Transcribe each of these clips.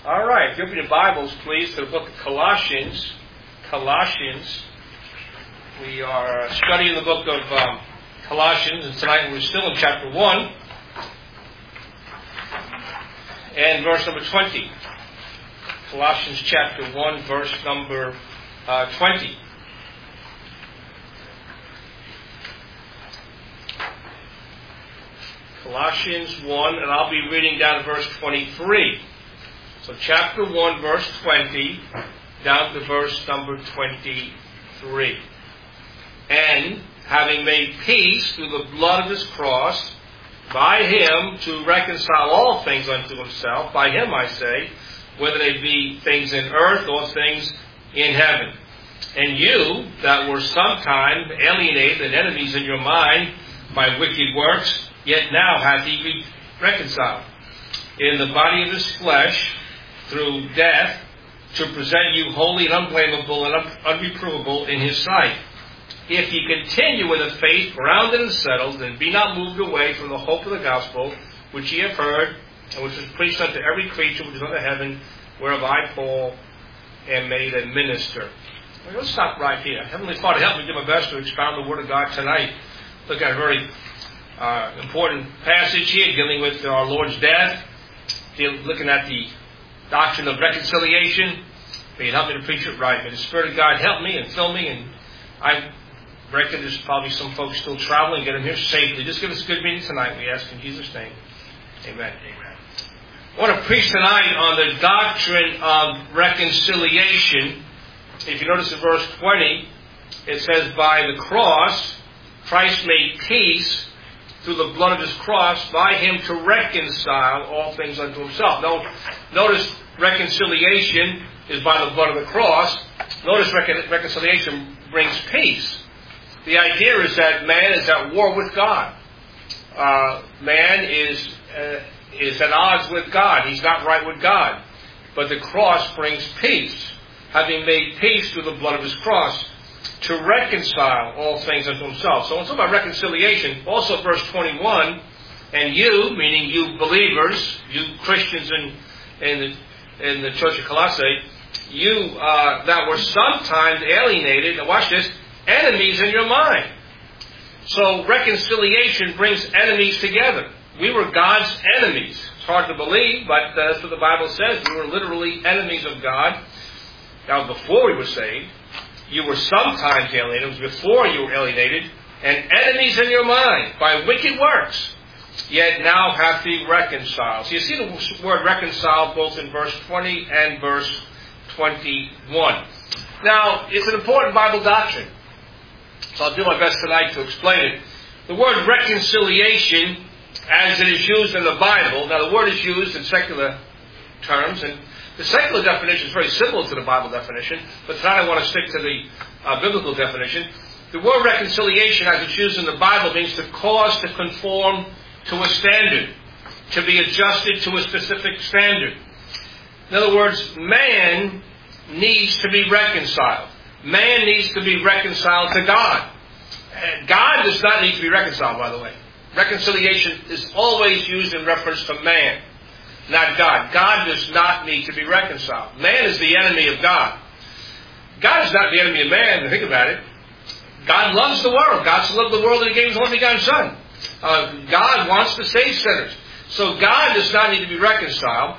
All right, if you open your Bibles, please, to the book of Colossians. We are studying the book of Colossians, and tonight we're still in chapter 1 and verse number 20. Colossians chapter 1, verse number 20. Colossians 1, and I'll be reading down to verse 23. So chapter 1, verse 20, down to verse number 23. And having made peace through the blood of his cross, by him to reconcile all things unto himself, by him I say, whether they be things in earth or things in heaven. And you that were sometime alienated and enemies in your mind by wicked works, yet now hath he been reconciled in the body of his flesh through death, to present you holy and unblameable and unreprovable in his sight. If ye continue in the faith, grounded and settled, and be not moved away from the hope of the gospel, which ye have heard, and which was preached unto every creature which is under heaven, whereof I, Paul, am made a minister. Well, let's stop right here. Heavenly Father, help me do my best to expound the Word of God tonight. Look at a very important passage here, dealing with our Lord's death, looking at the doctrine of reconciliation. May it help me to preach it right. May the Spirit of God help me and fill me. And I reckon there's probably some folks still traveling. Get them here safely. Just give us a good meeting tonight. We ask in Jesus' name. Amen. Amen. I want to preach tonight on the doctrine of reconciliation. If you notice in verse 20, it says, by the cross, Christ made peace through the blood of his cross, by him to reconcile all things unto himself. Notice reconciliation is by the blood of the cross. Notice reconciliation brings peace. The idea is that man is at war with God. Man is at odds with God. He's not right with God. But the cross brings peace. Having made peace through the blood of his cross, to reconcile all things unto himself. So when it's about reconciliation, also verse 21, and you, meaning you believers, you Christians in the church of Colossae, you that were sometimes alienated, and watch this, enemies in your mind. So reconciliation brings enemies together. We were God's enemies. It's hard to believe, but that's what the Bible says. We were literally enemies of God. Now, before we were saved, you were sometimes alienated. It was before you were alienated, and enemies in your mind by wicked works. Yet now hath he reconciled. So you see the word reconciled both in verse 20 and verse 21. Now, it's an important Bible doctrine. So I'll do my best tonight to explain it. The word reconciliation, as it is used in the Bible, now the word is used in secular terms, and the secular definition is very similar to the Bible definition, but tonight I want to stick to the biblical definition. The word reconciliation, as it's used in the Bible, means to cause to conform to a standard, to be adjusted to a specific standard. In other words, man needs to be reconciled. Man needs to be reconciled to God. God does not need to be reconciled, by the way. Reconciliation is always used in reference to man, not God. God does not need to be reconciled. Man is the enemy of God. God is not the enemy of man, think about it. God loves the world. God so loved the world that he gave his only begotten Son. God wants to save sinners. So God does not need to be reconciled.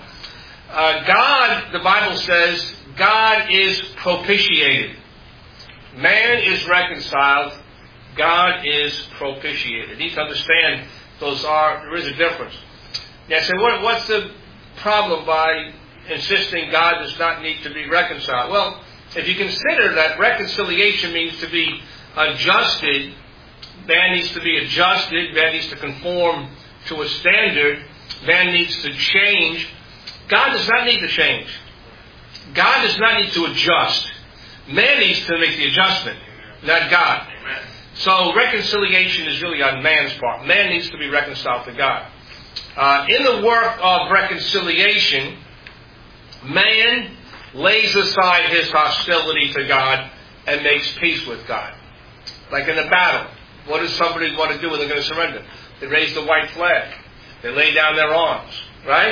God, the Bible says, God is propitiated. Man is reconciled. God is propitiated. You need to understand there is a difference. Now, say, what's the problem by insisting God does not need to be reconciled? Well, if you consider that reconciliation means to be adjusted, man needs to be adjusted, man needs to conform to a standard, man needs to change. God does not need to change. God does not need to adjust. Man needs to make the adjustment, not God. Amen. So reconciliation is really on man's part. Man needs to be reconciled to God. In the work of reconciliation, man lays aside his hostility to God and makes peace with God. Like in a battle, what does somebody want to do when they're going to surrender? They raise the white flag. They lay down their arms, right?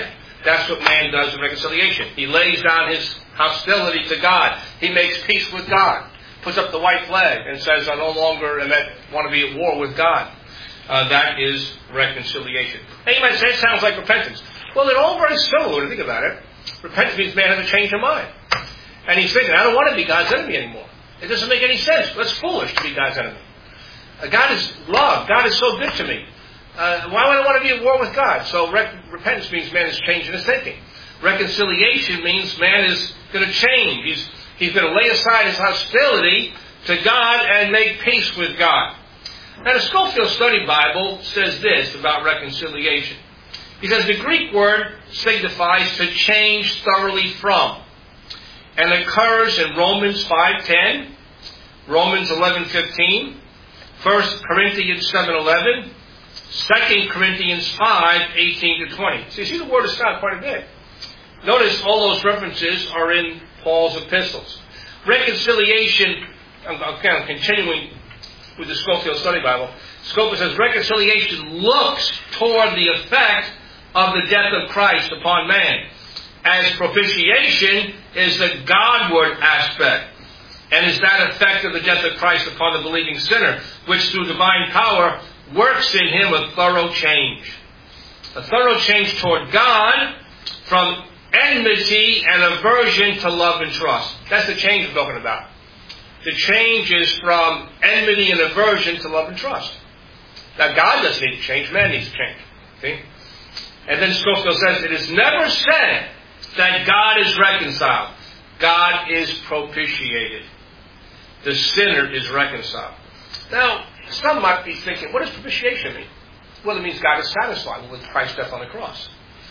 That's what man does in reconciliation. He lays down his hostility to God. He makes peace with God. Puts up the white flag and says, I no longer want to be at war with God. That is reconciliation. Now you might say it sounds like repentance. Well, they're all very similar when you think about it. Repentance means man has a change of mind. And he's thinking, I don't want to be God's enemy anymore. It doesn't make any sense. That's foolish to be God's enemy. God is love. God is so good to me. Why would I want to be at war with God? So repentance means man is changing his thinking. Reconciliation means man is going to change. He's going to lay aside his hostility to God and make peace with God. Now the Scofield Study Bible says this about reconciliation. He says the Greek word signifies to change thoroughly from, and occurs in Romans 5:10, Romans 11:15, 1 Corinthians 7:11, 2 Corinthians 5:18-20. So you see the Word of God quite a bit. Notice all those references are in Paul's epistles. Reconciliation, I'm kind of continuing with the Scofield Study Bible. Scofield says reconciliation looks toward the effect of the death of Christ upon man, as propitiation is the Godward aspect, and is that effect of the death of Christ upon the believing sinner, which through divine power works in him a thorough change. A thorough change toward God from enmity and aversion to love and trust. That's the change we're talking about. The change is from enmity and aversion to love and trust. Now God doesn't need to change, man needs to change. See? And then Scofield says, it is never said that God is reconciled. God is propitiated. The sinner is reconciled. Now, some might be thinking, what does propitiation mean? Well, it means God is satisfied with Christ's death on the cross.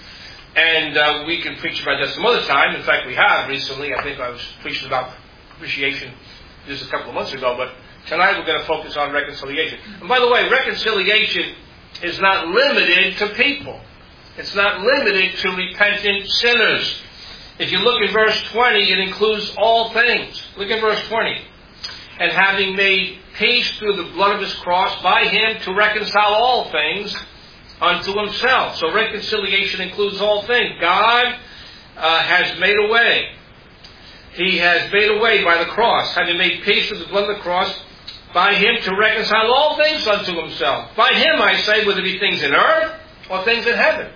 And we can preach about that some other time. In fact, we have recently. I think I was preaching about propitiation just a couple of months ago. But tonight we're going to focus on reconciliation. And by the way, reconciliation is not limited to people. It's not limited to repentant sinners. If you look in verse 20, it includes all things. Look in verse 20. And having made peace through the blood of his cross, by him to reconcile all things unto himself. So reconciliation includes all things. God has made a way. He has made a way by the cross, having made peace through the blood of the cross, by him to reconcile all things unto himself. By him, I say, whether it be things in earth or things in heaven.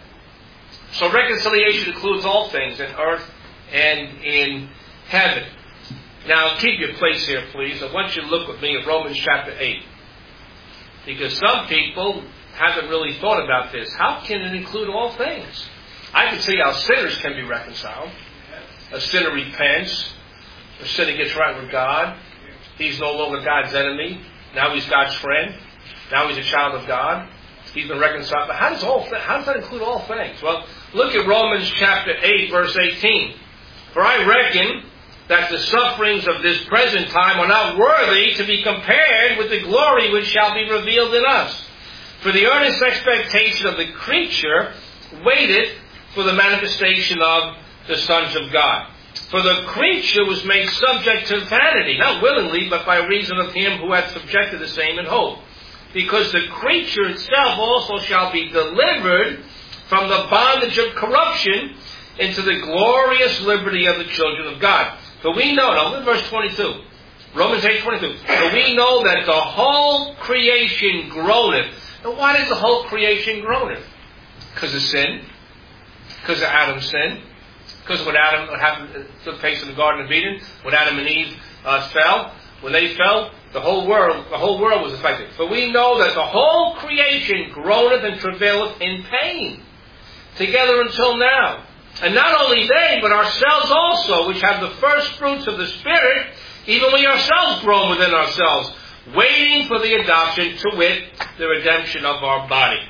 So reconciliation includes all things in earth and in heaven. Now, keep your place here, please. I want you to look with me at Romans chapter 8. Because some people haven't really thought about this. How can it include all things? I can see how sinners can be reconciled. A sinner repents. A sinner gets right with God. He's no longer God's enemy. Now he's God's friend. Now he's a child of God. He's been reconciled. But how does that include all things? Well, look at Romans chapter 8, verse 18. For I reckon that the sufferings of this present time are not worthy to be compared with the glory which shall be revealed in us. For the earnest expectation of the creature waiteth for the manifestation of the sons of God. For the creature was made subject to vanity, not willingly, but by reason of him who hath subjected the same in hope. Because the creature itself also shall be delivered from the bondage of corruption into the glorious liberty of the children of God. For we know, now look at verse 22, Romans 8:22. For we know that the whole creation groaneth. Now why does the whole creation groaneth? Because of sin. Because of Adam's sin. Because of what happened took place in the Garden of Eden, when Adam and Eve fell. When they fell, the whole world was affected. For we know that the whole creation groaneth and travaileth in pain, together until now. And not only they, but ourselves also, which have the first fruits of the Spirit, even we ourselves groan within ourselves, waiting for the adoption, to wit, the redemption of our body.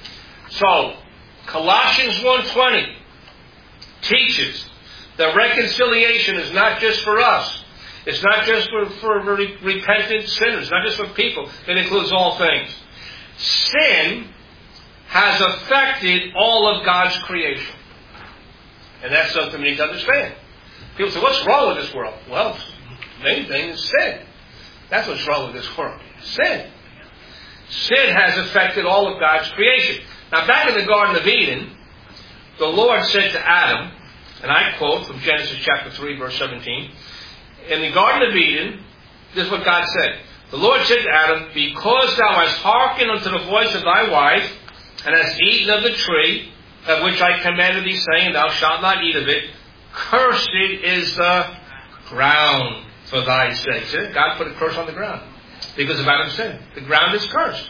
So, Colossians 1:20 teaches that reconciliation is not just for us. It's not just for repentant sinners. It's not just for people. It includes all things. Sin has affected all of God's creation. And that's something we need to understand. People say, what's wrong with this world? Well, the main thing is sin. That's what's wrong with this world. Sin. Sin has affected all of God's creation. Now, back in the Garden of Eden, the Lord said to Adam, and I quote from Genesis chapter 3, verse 17, in the Garden of Eden, this is what God said. The Lord said to Adam, because thou hast hearkened unto the voice of thy wife, and hast eaten of the tree, of which I commanded thee, saying, thou shalt not eat of it, cursed is the ground for thy sake. See? God put a curse on the ground because of Adam's sin. The ground is cursed.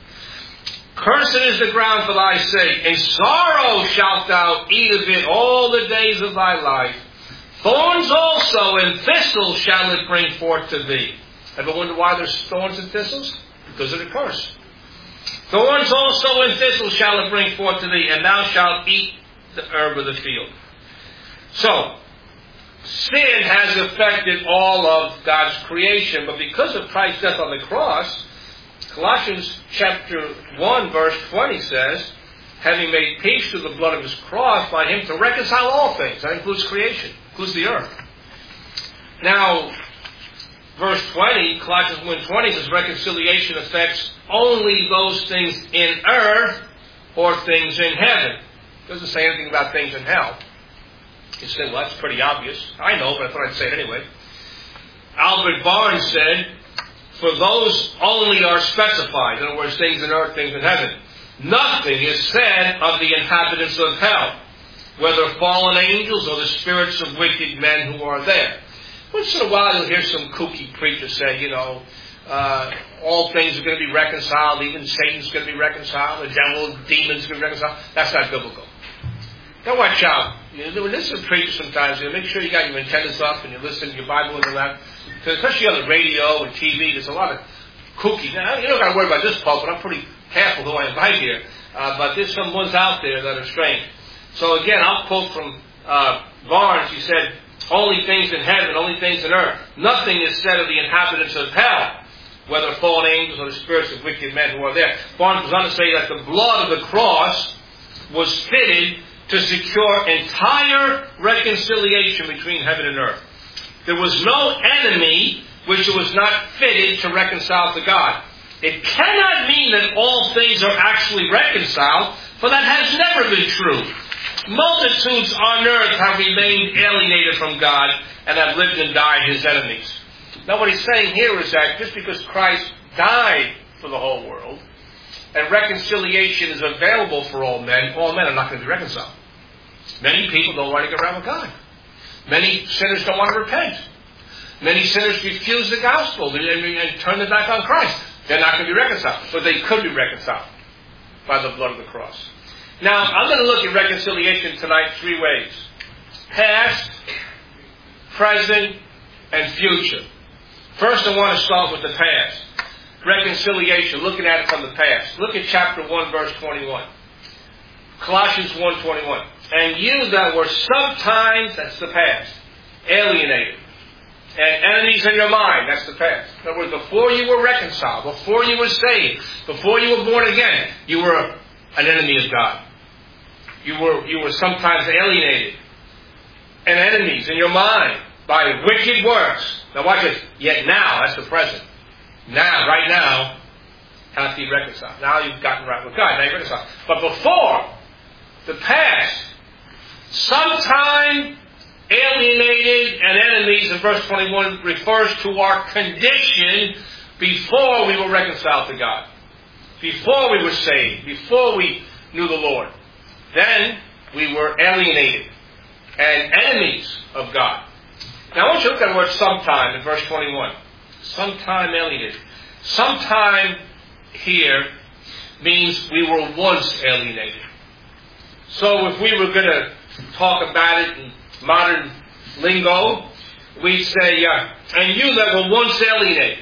Cursed is the ground for thy sake. In sorrow shalt thou eat of it all the days of thy life. Thorns also and thistles shall it bring forth to thee. Ever wonder why there's thorns and thistles? Because of the curse. Thorns also and thistles shall it bring forth to thee, and thou shalt eat the herb of the field. So, sin has affected all of God's creation, but because of Christ's death on the cross, Colossians chapter 1 verse 20 says, having made peace through the blood of his cross by him to reconcile all things. That includes creation, includes the earth. Now, verse 20, Colossians 1:20 says reconciliation affects only those things in earth or things in heaven. It doesn't say anything about things in hell. You say, well, that's pretty obvious. I know, but I thought I'd say it anyway. Albert Barnes said, for those only are specified. In other words, things in earth, things in heaven. Nothing is said of the inhabitants of hell, whether fallen angels or the spirits of wicked men who are there. Once in a while you'll hear some kooky preacher say, all things are going to be reconciled, even Satan's going to be reconciled, the devil, demons are going to be reconciled. That's not biblical. Now watch out. When you listen to preachers sometimes, make sure you got your antennas up and you listen to your Bible in the lap. Because especially on the radio and TV, there's a lot of kooky. Now, you don't got to worry about this pulpit. I'm pretty careful who I invite here. But there's some ones out there that are strange. So again, I'll quote from Barnes. He said, only things in heaven, only things in earth. Nothing is said of the inhabitants of hell, whether fallen angels or the spirits of wicked men who are there. Barnes goes on to say that the blood of the cross was fitted to secure entire reconciliation between heaven and earth. There was no enemy which was not fitted to reconcile to God. It cannot mean that all things are actually reconciled, for that has never been true. Multitudes on earth have remained alienated from God and have lived and died his enemies. Now what he's saying here is that just because Christ died for the whole world, and reconciliation is available for all men are not going to be reconciled. Many people don't want to get around with God. Many sinners don't want to repent. Many sinners refuse the gospel and turn their back on Christ. They're not going to be reconciled. But they could be reconciled by the blood of the cross. Now, I'm going to look at reconciliation tonight three ways. Past, present, and future. First, I want to start with the past. Reconciliation, looking at it from the past. Look at chapter 1, verse 21. Colossians 1:21. And you that were sometimes, that's the past, alienated, and enemies in your mind, that's the past. In other words, before you were reconciled, before you were saved, before you were born again, you were an enemy of God. You were sometimes alienated and enemies in your mind by wicked works. Now watch this. Yet now, that's the present. Now, right now, have to be reconciled. Now you've gotten right with God. Now you're reconciled. But before, the past, sometime alienated and enemies in verse 21 refers to our condition before we were reconciled to God. Before we were saved. Before we knew the Lord. Then we were alienated and enemies of God. Now I want you to look at the word sometime in verse 21. Sometime alienated. Sometime here means we were once alienated. So if we were going to talk about it in modern lingo, we'd say, and you that were once alienated.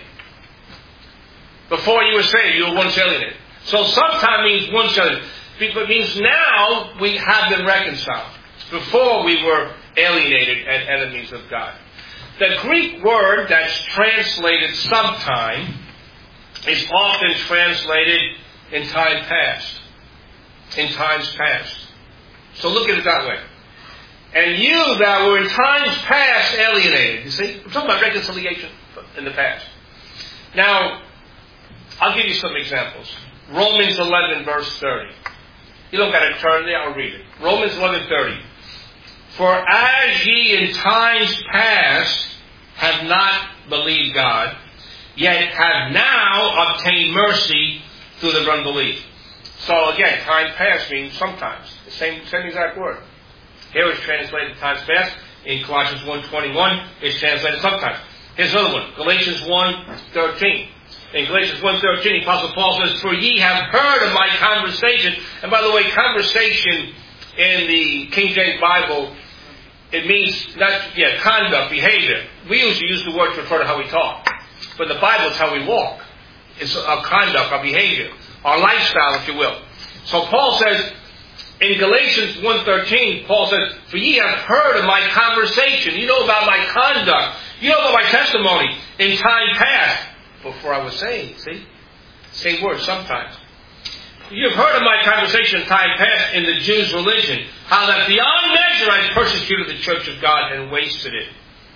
Before you were saved, you were once alienated. So sometime means once alienated. It means now we have been reconciled. Before we were alienated and enemies of God. The Greek word that's translated sometime is often translated in time past. In times past. So look at it that way. And you that were in times past alienated. You see? I'm talking about reconciliation in the past. Now, I'll give you some examples. Romans 11 verse 30. You don't got to turn there, I'll read it. Romans 11:30. For as ye in times past have not believed God, yet have now obtained mercy through their unbelief. So again, time past means sometimes. The same exact word. Here it's translated times past. In Colossians 1:21, it's translated sometimes. Here's another one. Galatians 1:13. In Galatians 1:13, the Apostle Paul says, for ye have heard of my conversation. And by the way, conversation in the King James Bible, it means conduct, behavior. We usually use the word to refer to how we talk. But in the Bible, it's how we walk. It's our conduct, our behavior, our lifestyle, if you will. So Paul says, in Galatians 1:13, Paul says, for ye have heard of my conversation. You know about my conduct. You know about my testimony in time past, before I was saved. See? Same word sometimes. You have heard of my conversation in time past in the Jews' religion, how that beyond measure I persecuted the church of God and wasted it.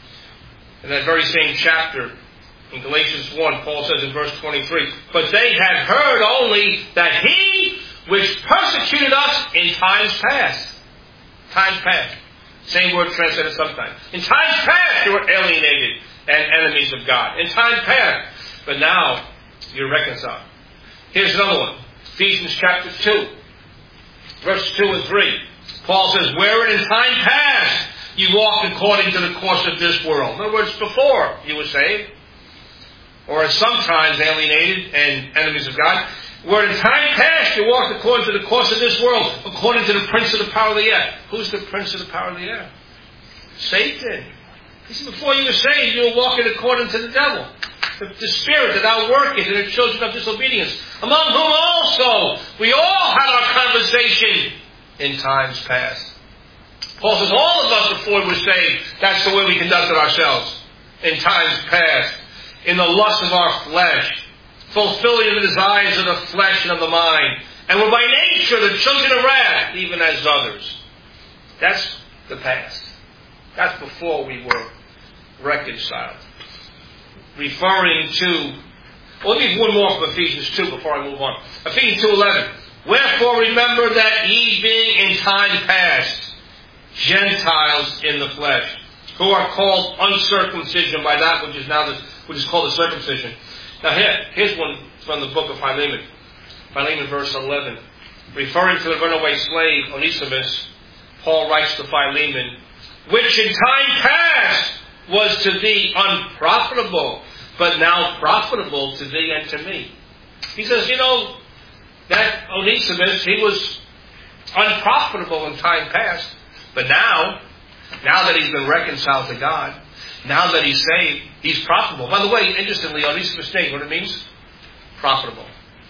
In that very same chapter, in Galatians 1, Paul says in verse 23, but they had heard only that he which persecuted us in times past. Times past. Same word translated sometimes. In times past you were alienated and enemies of God. In times past. But now you're reconciled. Here's another one. Ephesians chapter 2. Verse 2 and 3. Paul says, wherein in time past you walked according to the course of this world. In other words, before you were saved. Or sometimes alienated and enemies of God. Where in time past you walked according to the course of this world, according to the prince of the power of the air. Who's the prince of the power of the air? Satan. He said, before you were saved, you were walking according to the devil. The spirit that now worketh in the children of disobedience, among whom also we all had our conversation in times past. Paul says, all of us before we were saved, that's the way we conducted ourselves in times past, in the lust of our flesh, fulfilling the desires of the flesh and of the mind, and were by nature the children of wrath, even as others. That's the past. That's before we were reconciled. Referring to, well, let me one more from Ephesians 2 before I move on. Ephesians 2:11. Wherefore remember that ye being in time past Gentiles in the flesh, who are called uncircumcision by that which is called the circumcision. Now here's one from the book of Philemon. Philemon verse 11. Referring to the runaway slave Onesimus, Paul writes to Philemon, which in time past was to thee unprofitable, but now profitable to thee and to me. He says, that Onesimus, he was unprofitable in time past, but now that he's been reconciled to God, now that he's saved, he's profitable. By the way, interestingly, Onesimus' name, what it means? Profitable.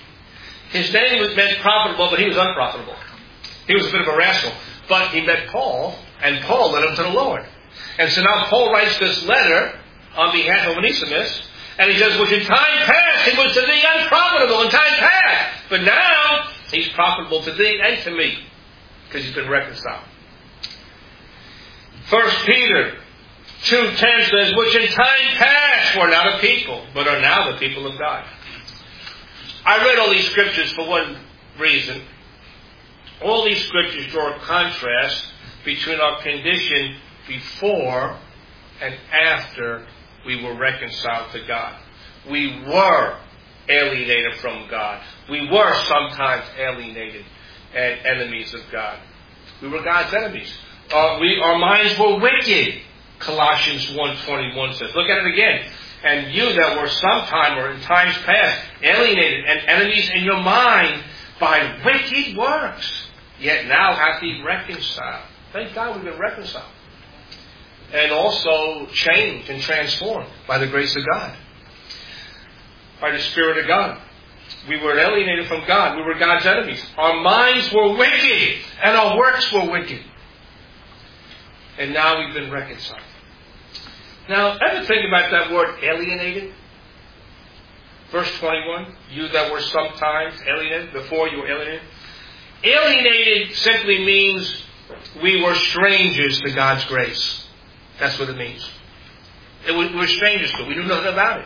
His name meant profitable, but he was unprofitable. He was a bit of a rascal. But he met Paul, and Paul led him to the Lord. And so now Paul writes this letter on behalf of Onesimus, and he says, which in time past he was to thee unprofitable in time past, but now he's profitable to thee and to me, because he's been reconciled. 1 Peter 2:10 says, which in time past were not a people, but are now the people of God. I read all these scriptures for one reason. All these scriptures draw a contrast between our condition before and after we were reconciled to God. We were alienated from God. We were sometimes alienated and enemies of God. We were God's enemies. Our minds were wicked, Colossians 1:21 says. Look at it again. And you that were sometime or in times past alienated and enemies in your mind by wicked works, yet now hath he reconciled. Thank God we've been reconciled. And also changed and transformed by the grace of God. By the Spirit of God. We were alienated from God. We were God's enemies. Our minds were wicked and our works were wicked. And now we've been reconciled. Now, ever think about that word alienated? Verse 21, you that were sometimes alienated, before you were alienated. Alienated simply means we were strangers to God's grace. That's what it means. We were strangers to it. We knew nothing about it.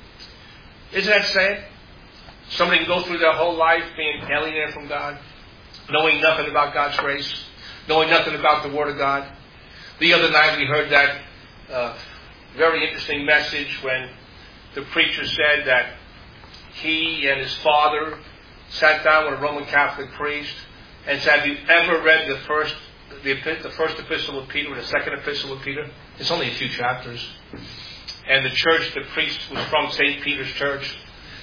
Isn't that sad? Somebody can go through their whole life being alienated from God. knowing nothing about God's grace, knowing nothing about the Word of God. The other night we heard that very interesting message when the preacher said that he and his father sat down with a Roman Catholic priest and said, have you ever read the first epistle of Peter or the second epistle of Peter? It's only a few chapters. And the priest was from St. Peter's Church.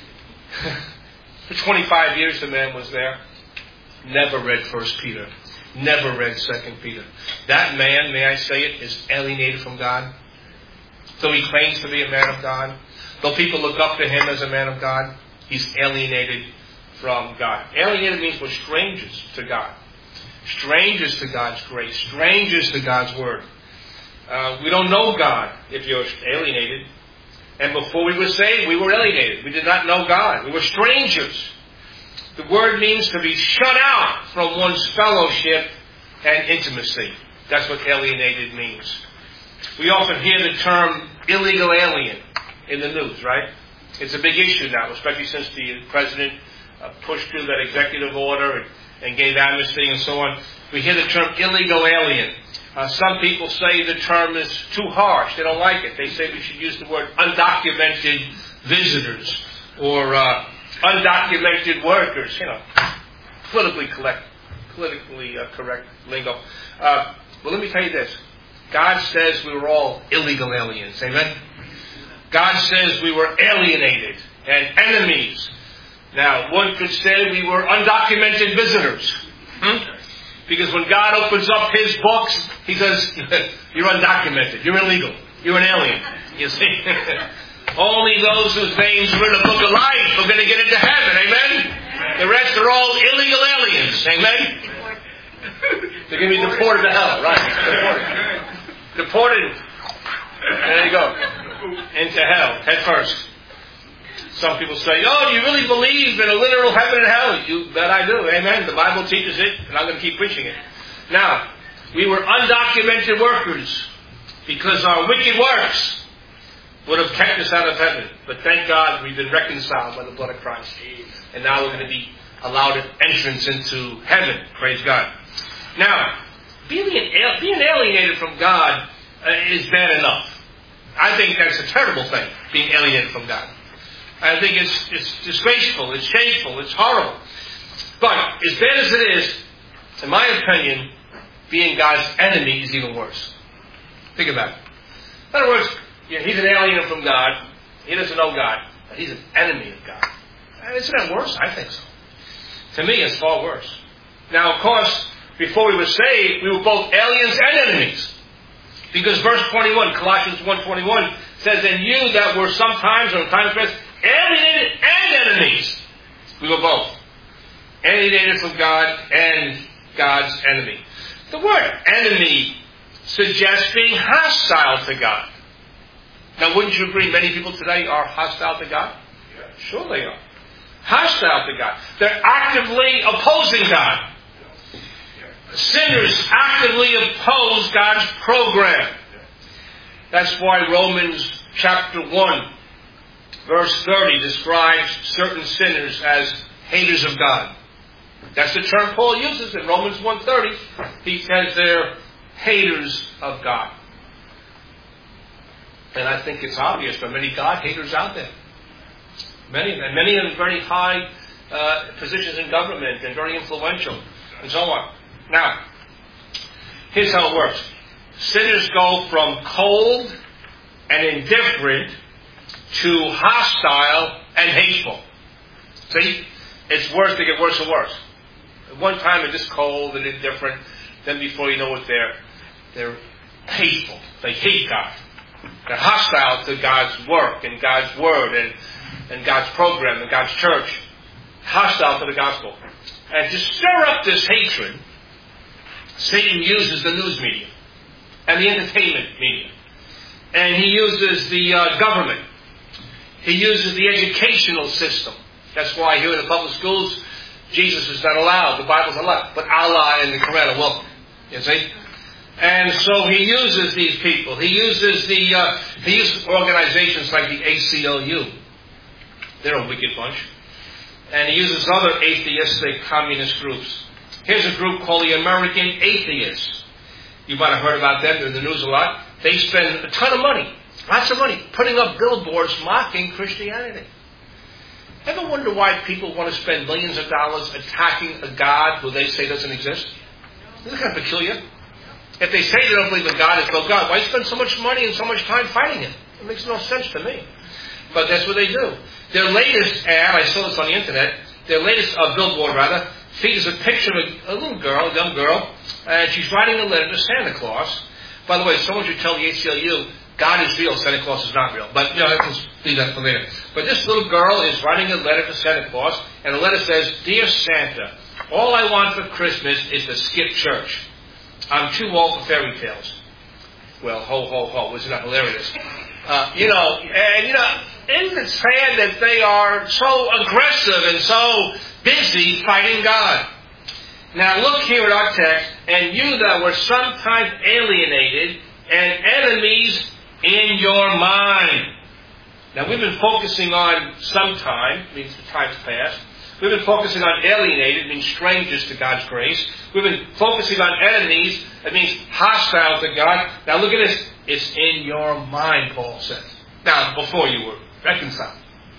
For 25 years the man was there. Never read 1 Peter. Never read 2 Peter. That man, may I say it, is alienated from God. Though he claims to be a man of God, though people look up to him as a man of God, he's alienated from God. Alienated means we're strangers to God. Strangers to God's grace. Strangers to God's Word. We don't know God if you're alienated. And before we were saved, we were alienated. We did not know God. We were strangers. The word means to be shut out from one's fellowship and intimacy. That's what alienated means. We often hear the term illegal alien in the news, right? It's a big issue now, especially since the president pushed through that executive order and gave amnesty and so on. We hear the term illegal alien. Some people say the term is too harsh. They don't like it. They say we should use the word undocumented visitors or undocumented workers. Politically correct lingo. Well, let me tell you this. God says we were all illegal aliens. Amen? God says we were alienated and enemies. Now, one could say we were undocumented visitors. Because when God opens up His books, He says, you're undocumented, you're illegal, you're an alien. You see? Only those whose names are in the book of life are going to get into heaven. Amen? The rest are all illegal aliens. Amen? They're going to be deported to hell. Right. Deported. There you go. Into hell, head first. Some people say, oh, do you really believe in a literal heaven and hell? You bet I do. Amen. The Bible teaches it, and I'm going to keep preaching it. Now, we were undocumented workers because our wicked works would have kept us out of heaven. But thank God we've been reconciled by the blood of Christ. And now we're going to be allowed entrance into heaven. Praise God. Now, being alienated from God is bad enough. I think that's a terrible thing, being alienated from God. I think it's disgraceful, it's shameful, it's horrible. But as bad as it is, in my opinion, being God's enemy is even worse. Think about it. In other words, he's an alien from God. He doesn't know God. But he's an enemy of God. Isn't that worse? I think so. To me, it's far worse. Now, of course, before we were saved, we were both aliens and enemies. Because verse 21, Colossians 1:21, says, and you that were sometimes, or in times past, alienated and enemies. We were both. Alienated from God and God's enemy. The word enemy suggests being hostile to God. Now, wouldn't you agree many people today are hostile to God? Yeah. Sure they are. Hostile to God. They're actively opposing God. Sinners actively oppose God's program. That's why Romans chapter 1, verse 30 describes certain sinners as haters of God. That's the term Paul uses in Romans 1:30. He says they're haters of God. And I think it's obvious there are many God haters out there. Many of them. Many in very high positions in government and very influential and so on. Now, here's how it works. Sinners go from cold and indifferent to hostile and hateful. See? It's worse. They get worse and worse. At one time they're just cold and indifferent. Then before you know it, they're hateful. They hate God. They're hostile to God's work and God's word and God's program and God's church. Hostile to the gospel. And to stir up this hatred, Satan uses the news media and the entertainment media. And he uses the government. He uses the educational system. That's why here in the public schools, Jesus is not allowed. The Bible's not allowed. But Allah and the Quran are welcome. You see? And so he uses these people. He uses he uses organizations like the ACLU. They're a wicked bunch. And he uses other atheistic communist groups. Here's a group called the American Atheists. You might have heard about them. They're in the news a lot. They spend a ton of money, lots of money, putting up billboards mocking Christianity. Ever wonder why people want to spend millions of dollars attacking a God who they say doesn't exist? Isn't that kind of peculiar? If they say they don't believe in God is no God, why spend so much money and so much time fighting Him? It makes no sense to me. But that's what they do. Their latest ad, I saw this on the internet, their latest billboard rather, features a picture of a little girl, a young girl, and she's writing a letter to Santa Claus. By the way, someone should tell the ACLU, God is real, Santa Claus is not real. But, let's leave that for later. But this little girl is writing a letter to Santa Claus, and the letter says, Dear Santa, all I want for Christmas is to skip church. I'm too old for fairy tales. Well, ho, ho, ho. Isn't that hilarious? Isn't it sad that they are so aggressive and so busy fighting God? Now look here at our text, and you that were sometimes alienated and enemies in your mind. Now we've been focusing on sometime, means the time's past. We've been focusing on alienated, means strangers to God's grace. We've been focusing on enemies, that means hostile to God. Now look at this. It's in your mind, Paul says. Now, before you were reconciled.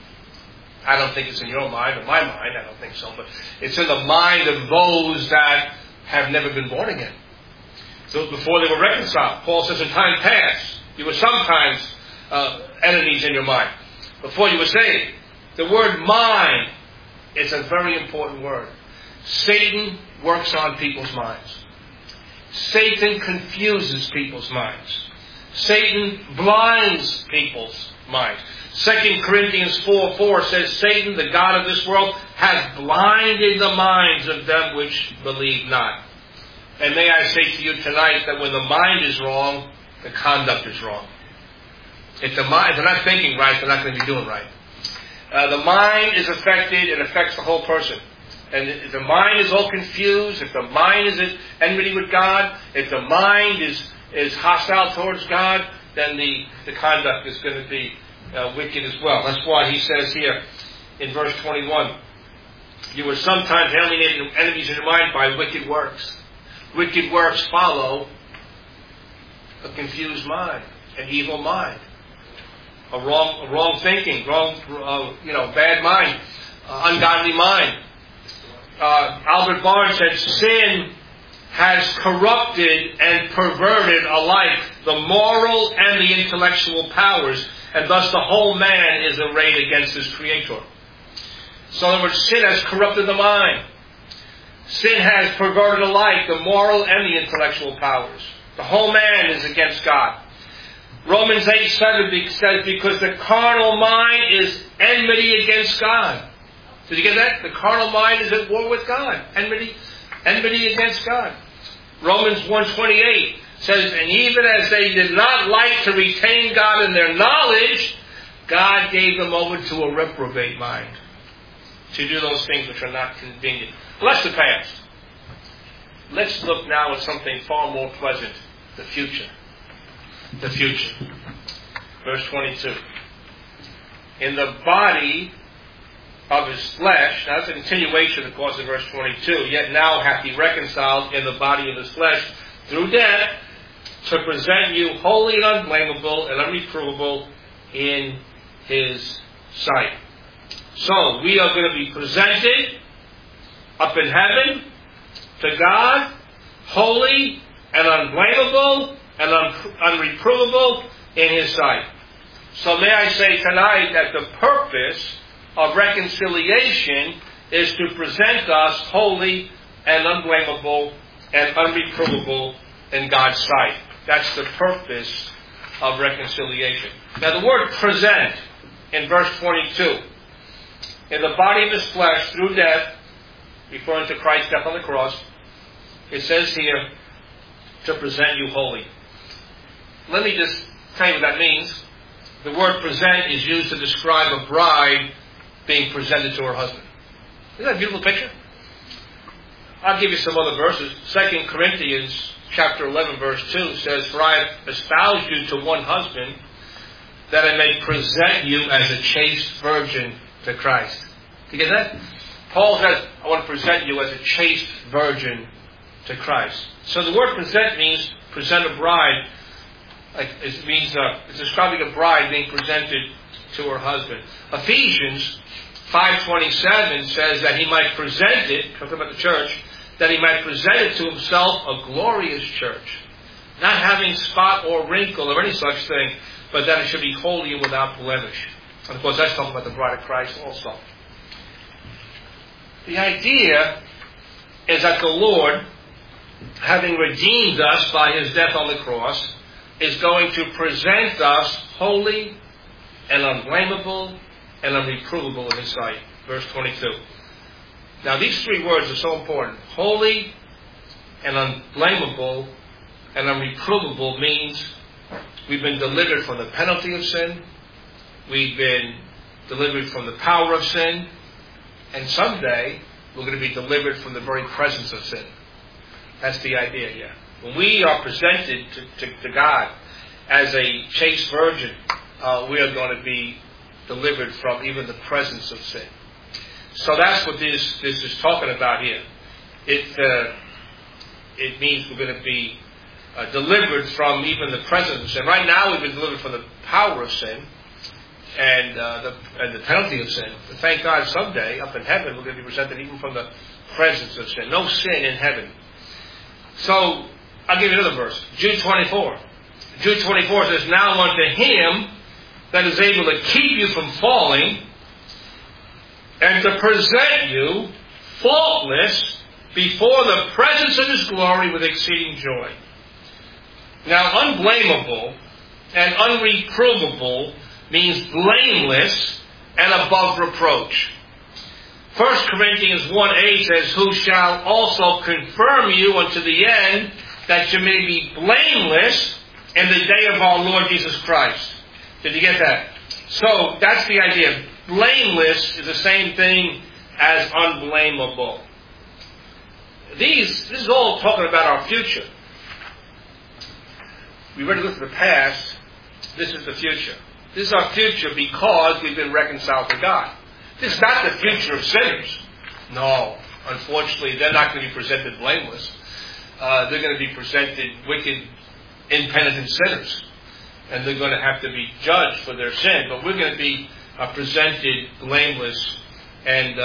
I don't think it's in your mind or my mind. I don't think so. But it's in the mind of those that have never been born again. So before they were reconciled. Paul says in time past, you were sometimes enemies in your mind. Before you were saved. The word mind is a very important word. Satan works on people's minds. Satan confuses people's minds. Satan blinds people's minds. 2 Corinthians 4:4 says, Satan, the god of this world, has blinded the minds of them which believe not. And may I say to you tonight that when the mind is wrong, the conduct is wrong. If they're not thinking right, they're not going to be doing right. The mind is affected, it affects the whole person. And if the mind is all confused, if the mind is at enmity with God, if the mind is hostile towards God, then the conduct is going to be wicked as well. That's why he says here in verse 21, you were sometimes alienated and enemies in your mind by wicked works. Wicked works follow a confused mind, an evil mind, a wrong thinking, bad mind, ungodly mind. Albert Barnes said, sin has corrupted and perverted alike the moral and the intellectual powers, and thus the whole man is arrayed against his Creator. So in other words, sin has corrupted the mind. Sin has perverted alike the moral and the intellectual powers. The whole man is against God. Romans 8:7 says, because the carnal mind is enmity against God. Did you get that? The carnal mind is at war with God. Enmity against God. Romans 1:28 says, and even as they did not like to retain God in their knowledge, God gave them over to a reprobate mind to do those things which are not convenient. Well, that's the past. Let's look now at something far more pleasant, the future. The future. Verse 22. In the body of his flesh, now that's a continuation, of course, of verse 22, yet now hath he reconciled in the body of his flesh through death to present you holy and unblameable and unreprovable in his sight. So, we are going to be presented up in heaven to God, holy and unblameable and unreprovable in his sight. So may I say tonight that the purpose of reconciliation is to present us holy and unblameable and unreprovable in God's sight. That's the purpose of reconciliation. Now the word present in verse 22, in the body of his flesh through death, referring to Christ's death on the cross, it says here, to present you holy. Let me just tell you what that means. The word present is used to describe a bride being presented to her husband. Isn't that a beautiful picture? I'll give you some other verses. 2 Corinthians chapter 11 verse 2 says, for I have espoused you to one husband, that I may present you as a chaste virgin to Christ. Do you get that? Paul says, I want to present you as a chaste virgin to Christ. So the word present means present a bride. It means it's describing a bride being presented to her husband. Ephesians 5:27 says that he might present it, talking about the church, that he might present it to himself a glorious church, not having spot or wrinkle or any such thing, but that it should be holy and without blemish. And of course, that's talking about the bride of Christ also. The idea is that the Lord, having redeemed us by his death on the cross, is going to present us holy and unblameable and unreprovable in his sight. Verse 22. Now these three words are so important. Holy and unblameable and unreprovable means we've been delivered from the penalty of sin. We've been delivered from the power of sin. And someday we're going to be delivered from the very presence of sin. That's the idea here. When we are presented to God as a chaste virgin, we are going to be delivered from even the presence of sin. So that's what this is talking about here. It means we're going to be delivered from even the presence of sin. Right now we've been delivered from the power of sin and the penalty of sin. But thank God someday up in heaven we're going to be presented even from the presence of sin. No sin in heaven. So I'll give you another verse. Jude 24. Jude 24 says, now unto him that is able to keep you from falling and to present you faultless before the presence of his glory with exceeding joy. Now, unblameable and unreprovable means blameless and above reproach. 1 Corinthians 1:8 says, who shall also confirm you unto the end, that you may be blameless in the day of our Lord Jesus Christ. Did you get that? So, that's the idea. Blameless is the same thing as unblameable. This is all talking about our future. We already looked at the past. This is the future. This is our future because we've been reconciled to God. This is not the future of sinners. No. Unfortunately, they're not going to be presented blameless. They're going to be presented wicked, impenitent sinners. And they're going to have to be judged for their sin. But we're going to be presented blameless and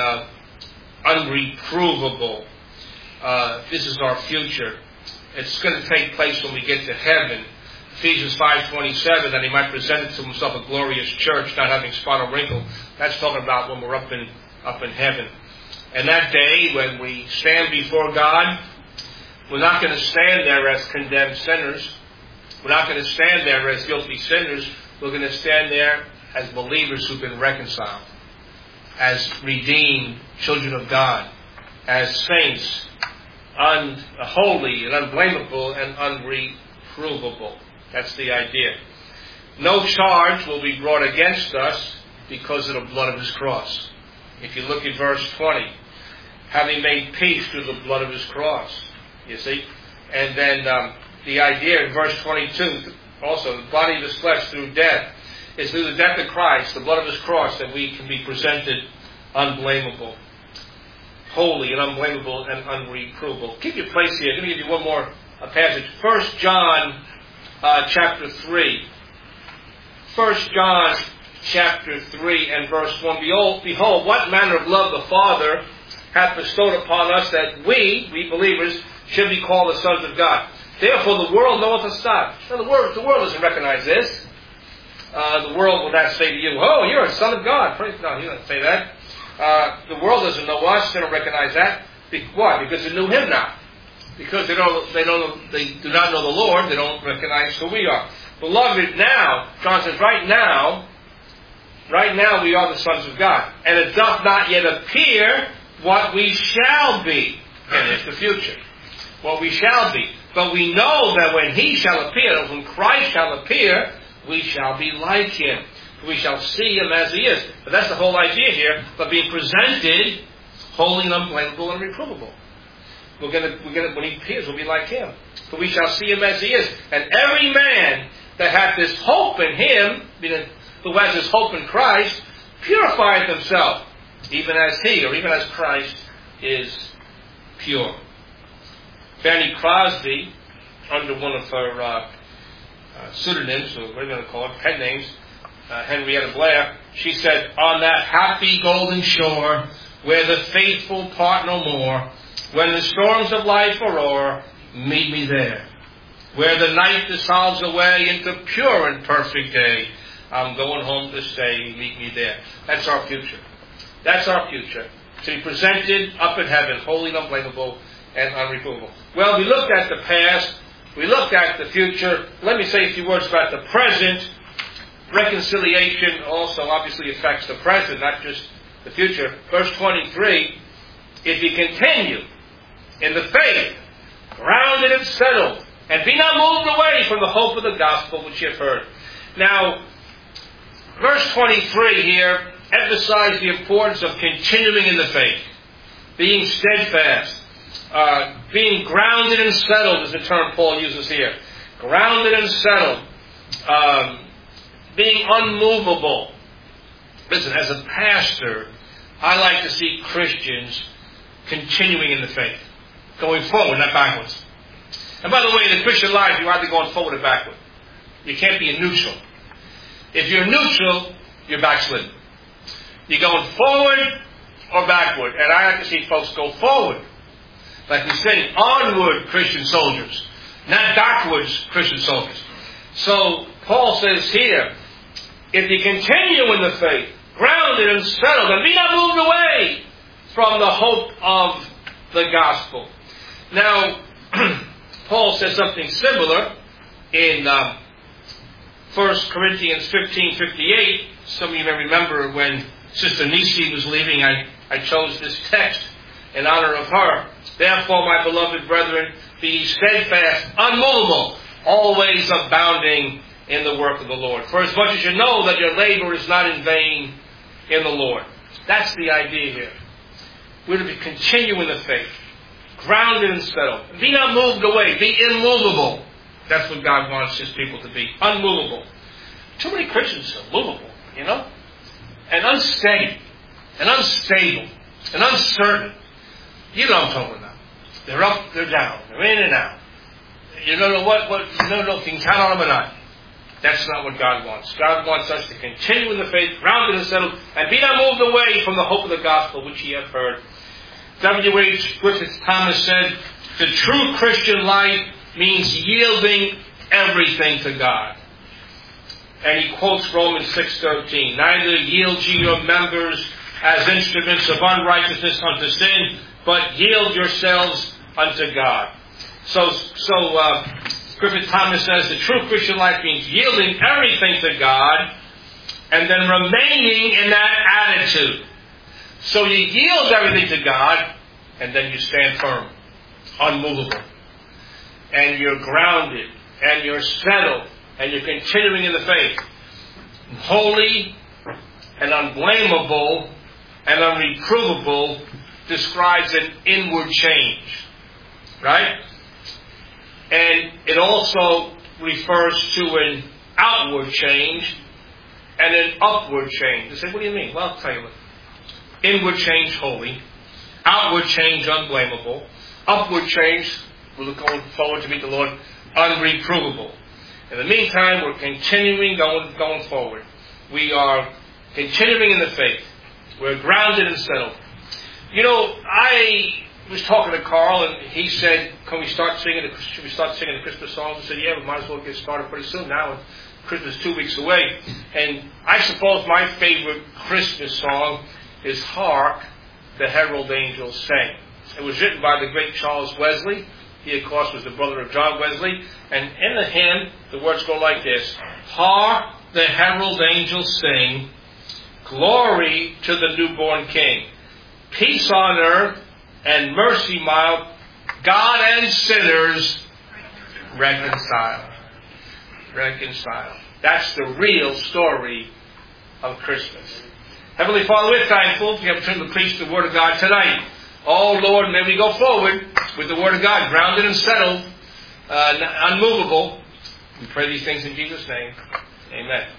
unreprovable. This is our future. It's going to take place when we get to heaven. Ephesians 5:27, that he might present it to himself a glorious church, not having spot or wrinkle. That's talking about when we're up in heaven. And that day, when we stand before God, we're not going to stand there as condemned sinners. We're not going to stand there as guilty sinners. We're going to stand there as believers who've been reconciled, as redeemed children of God, as saints, holy and unblameable and unreprovable. That's the idea. No charge will be brought against us because of the blood of his cross. If you look at verse 20, having made peace through the blood of his cross, you see. And then the idea in verse 22, also, the body of his flesh through death. It's through the death of Christ, the blood of his cross, that we can be presented unblameable, holy and unblameable and unreprovable. Keep your place here. Let me give you one more passage. 1 John chapter 3. 1 John chapter 3 and verse 1. Behold, what manner of love the Father hath bestowed upon us, that we believers, should be called the sons of God. Therefore the world knoweth us not. Now the world doesn't recognize this. The world will not say to you, oh, you're a son of God. No, he doesn't say that. The world doesn't know us. They don't recognize that. Why? Because they knew him not. Because they do not know the Lord. They don't recognize who we are. Beloved, now, John says, right now we are the sons of God. And it doth not yet appear what we shall be. And it's the future. What we shall be. But we know that when he shall appear, when Christ shall appear, we shall be like him. We shall see him as he is. But that's the whole idea here. But being presented holy and unblameable and reprovable. When he appears, we'll be like him. But we shall see him as he is. And every man that hath this hope in him, who has his hope in Christ, purifieth himself, even as He, or even as Christ, is pure. Fanny Crosby, under one of her pseudonyms, or what are you going to call it, pen names, Henrietta Blair, she said, "On that happy golden shore, where the faithful part no more, when the storms of life are o'er, meet me there. Where the night dissolves away into pure and perfect day, I'm going home to stay, meet me there." That's our future. That's our future. To be presented up in heaven, holy and unblameable and unreprovable. Well, we looked at the past. We looked at the future. Let me say a few words about the present. Reconciliation also obviously affects the present, not just the future. Verse 23, "If you continue in the faith, grounded and settled, and be not moved away from the hope of the gospel which you have heard." Now, verse 23 here emphasizes the importance of continuing in the faith, being steadfast, being grounded and settled is the term Paul uses here. Grounded and settled, being unmovable. Listen, as a pastor, I like to see Christians continuing in the faith, going forward, not backwards. And by the way, in the Christian life, you're either going forward or backward. You can't be a neutral. If you're neutral, you're backslidden. You're going forward or backward. And I like to see folks go forward. Like we say, onward Christian soldiers, not backwards Christian soldiers. So Paul says here, if you continue in the faith, grounded and settled, and be not moved away from the hope of the gospel. Now, Paul says something similar in 1 Corinthians 15:58. Some of you may remember when Sister Nisi was leaving, I chose this text in honor of her. "Therefore, my beloved brethren, be steadfast, unmovable, always abounding in the work of the Lord. For as much as you know that your labor is not in vain in the Lord." That's the idea here. We're to continue in the faith, grounded and settled. Be not moved away. Be immovable. That's what God wants His people to be. Unmovable. Too many Christians are movable, you know? And unsteady. And unstable. And uncertain. You know what I'm talking about. They're up, they're down. They're in and out. You don't know what you don't know if you can count on them or not. That's not what God wants. God wants us to continue in the faith, grounded and settled, and be not moved away from the hope of the gospel which ye have heard. W.H. Griffith Thomas said, "The true Christian life means yielding everything to God." And he quotes Romans 6:13, "Neither yield ye your members as instruments of unrighteousness unto sin, but yield yourselves unto God." So Griffith Thomas says the true Christian life means yielding everything to God and then remaining in that attitude. So you yield everything to God and then you stand firm, unmovable. And you're grounded and you're settled and you're continuing in the faith. Holy and unblameable and unreprovable describes an inward change. Right? And it also refers to an outward change and an upward change. You say, what do you mean? Well, I'll tell you what. Inward change, holy. Outward change, unblameable. Upward change, we're going forward to meet the Lord, unreprovable. In the meantime, we're continuing going forward. We are continuing in the faith. We're grounded and settled. You know, I was talking to Carl, and he said, should we start singing the Christmas songs? I said, yeah, we might as well get started pretty soon now. And Christmas is 2 weeks away. And I suppose my favorite Christmas song is "Hark, the Herald Angels Sing." It was written by the great Charles Wesley. He, of course, was the brother of John Wesley. And in the hymn, the words go like this: "Hark, the herald angels sing, glory to the newborn King. Peace on earth and mercy mild, God and sinners reconcile." Reconcile. That's the real story of Christmas. Heavenly Father, we're thankful for the opportunity to preach the Word of God tonight. Oh Lord, may we go forward with the Word of God, grounded and settled, unmovable. We pray these things in Jesus' name. Amen.